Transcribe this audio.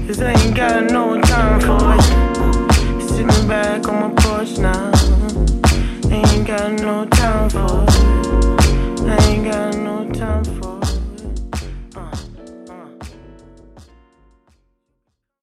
'cause I ain't got no time for it. Sitting back on my porch now, ain't got no time for